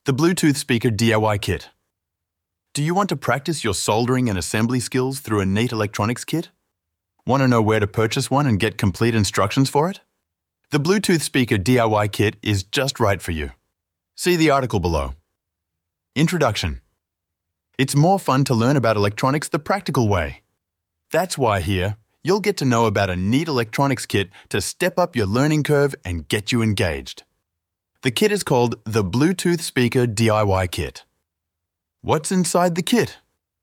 The Bluetooth Speaker DIY Kit. Do you want to practice your soldering and assembly skills through a neat electronics kit? Want to know where to purchase one and get complete instructions for it? The Bluetooth Speaker DIY Kit is just right for you. See the article below. Introduction. It's more fun to learn about electronics the practical way. That's why here, you'll get to know about a neat electronics kit to step up your learning curve and get you engaged. The kit is called the Bluetooth Speaker DIY Kit. What's inside the kit?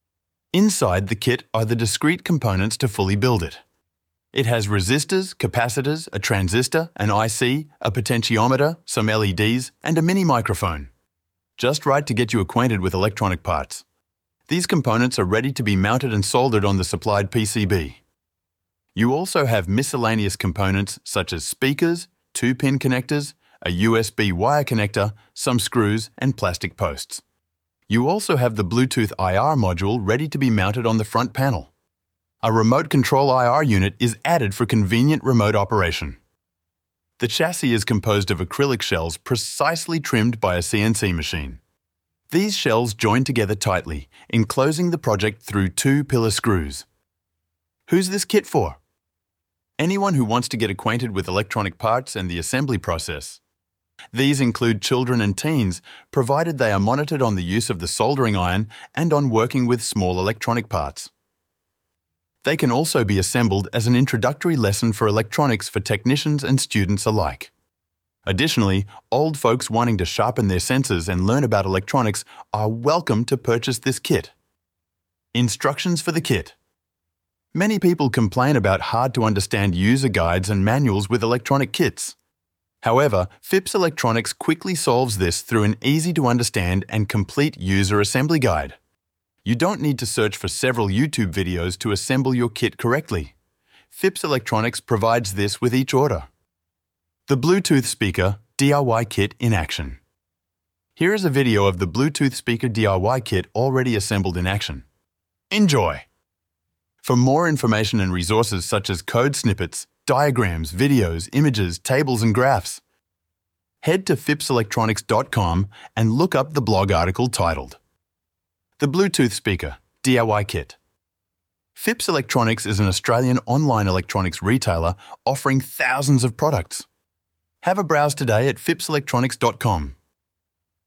Inside the kit are the discrete components to fully build it. It has resistors, capacitors, a transistor, an IC, a potentiometer, some LEDs, and a mini microphone. Just right to get you acquainted with electronic parts. These components are ready to be mounted and soldered on the supplied PCB. You also have miscellaneous components such as speakers, 2-pin connectors, a USB wire connector, some screws, and plastic posts. You also have the Bluetooth IR module ready to be mounted on the front panel. A remote control IR unit is added for convenient remote operation. The chassis is composed of acrylic shells precisely trimmed by a CNC machine. These shells join together tightly, enclosing the project through 2 pillar screws. Who's this kit for? Anyone who wants to get acquainted with electronic parts and the assembly process. These include children and teens, provided they are monitored on the use of the soldering iron and on working with small electronic parts. They can also be assembled as an introductory lesson for electronics for technicians and students alike. Additionally, old folks wanting to sharpen their senses and learn about electronics are welcome to purchase this kit. Instructions for the kit. Many people complain about hard-to-understand user guides and manuals with electronic kits. However, Phipps Electronics quickly solves this through an easy-to-understand and complete user assembly guide. You don't need to search for several YouTube videos to assemble your kit correctly. Phipps Electronics provides this with each order. The Bluetooth Speaker DIY Kit in action. Here is a video of the Bluetooth Speaker DIY Kit already assembled in action. Enjoy! For more information and resources such as code snippets, diagrams, videos, images, tables, and graphs, head to phippselectronics.com and look up the blog article titled The Bluetooth Speaker DIY Kit. Phipps Electronics is an Australian online electronics retailer offering thousands of products. Have a browse today at phippselectronics.com.